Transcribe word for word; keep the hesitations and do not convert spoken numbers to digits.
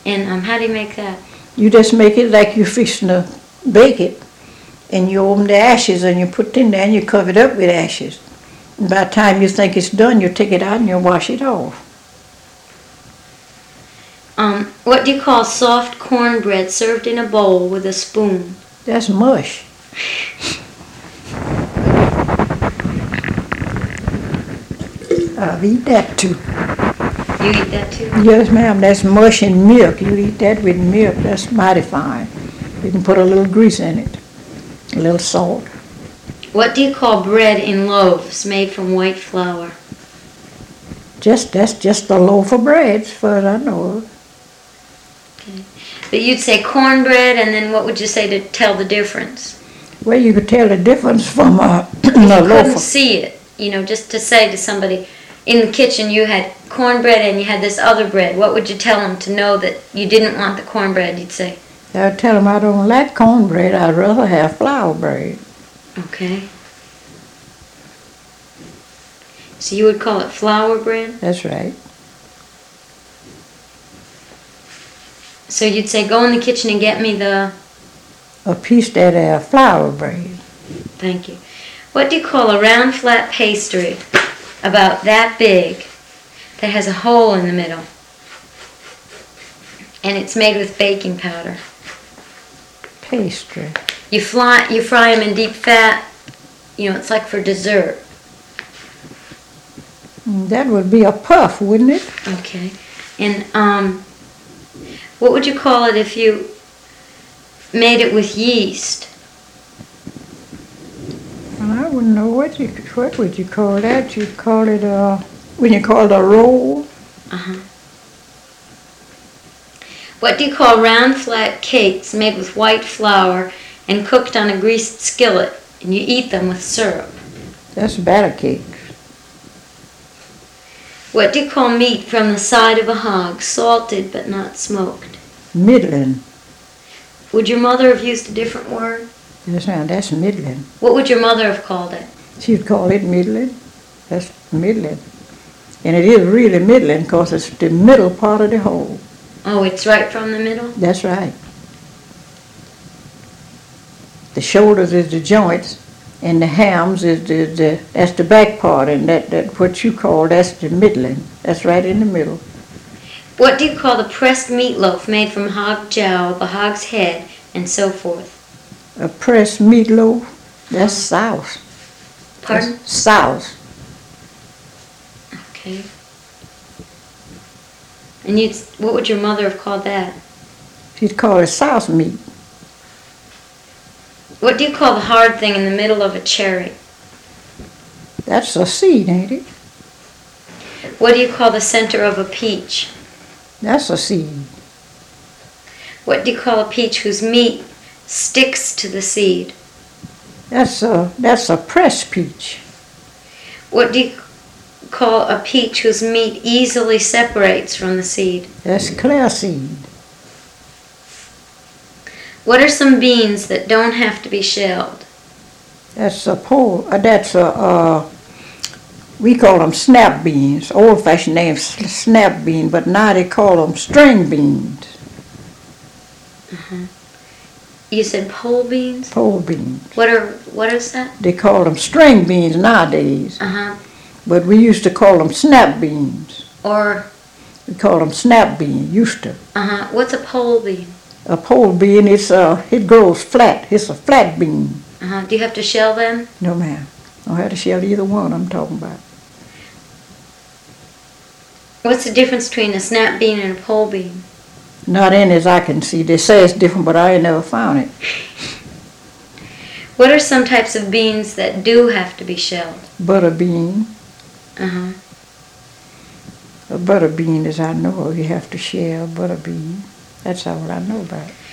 And um, how do you make that? You just make it like you're fixing to bake it. And you open the ashes and you put it in there and you cover it up with ashes. And by the time you think it's done, you take it out and you wash it off. Um, what do you call soft cornbread served in a bowl with a spoon? That's mush. I'll eat that too. You eat that too? Yes, ma'am. That's mush and milk. You eat that with milk. That's mighty fine. You can put a little grease in it, a little salt. What do you call bread in loaves made from white flour? Just that's just a loaf of bread, as far as I know of. Okay. But you'd say cornbread, and then what would you say to tell the difference? Well, you could tell the difference from a, If a you loaf couldn't of... see it, you know, just to say to somebody, in the kitchen you had cornbread and you had this other bread, what would you tell them to know that you didn't want the cornbread, you'd say? I'd tell them I don't like cornbread. I'd rather have flour bread. Okay. So you would call it flour bread? That's right. So you'd say, go in the kitchen and get me the... A piece that uh, flour bread. Thank you. What do you call a round flat pastry about that big that has a hole in the middle? And it's made with baking powder. Pastry. You fly, you fry them in deep fat. You know, it's like for dessert. That would be a puff, wouldn't it? Okay. And um, what would you call it if you made it with yeast? Well, I wouldn't know what you what would you call that. You'd call it a when you call it a roll. Uh huh. What do you call round flat cakes made with white flour and cooked on a greased skillet, and you eat them with syrup? That's batter cake. What do you call meat from the side of a hog, salted but not smoked? Middling. Would your mother have used a different word? Yes, now that's middling. What would your mother have called it? She'd call it middling. That's middling. And it is really middling because it's the middle part of the whole. Oh, it's right from the middle? That's right. The shoulders is the joints, and the hams is the, the that's the back part, and that, that what you call, that's the middling. That's right in the middle. What do you call the pressed meatloaf made from hog jowl, the hog's head, and so forth? A pressed meatloaf, that's sauce. Pardon? That's sauce. Okay. And you'd, what would your mother have called that? She'd call it sauce meat. What do you call the hard thing in the middle of a cherry? That's a seed, ain't it? What do you call the center of a peach? That's a seed. What do you call a peach whose meat sticks to the seed? That's a that's a pressed peach. What do you call a peach whose meat easily separates from the seed? That's clear seed. What are some beans that don't have to be shelled? That's a pole. Uh, that's a uh, we call them snap beans. Old-fashioned name is snap bean, but now they call them string beans. Uh-huh. You said pole beans? Pole beans. What are what is that? They call them string beans nowadays, Uh-huh. but we used to call them snap beans. Or We call them snap bean. Used to. uh-huh. What's a pole bean? A pole bean, it's uh, it grows flat. It's a flat bean. Uh-huh. Do you have to shell them? No, ma'am. I don't have to shell either one I'm talking about. What's the difference between a snap bean and a pole bean? Not in as I can see. They say it's different, but I ain't never found it. What are some types of beans that do have to be shelled? Butter bean. Uh-huh. A butter bean, as I know of, you have to shell butter bean. That's all I know about it.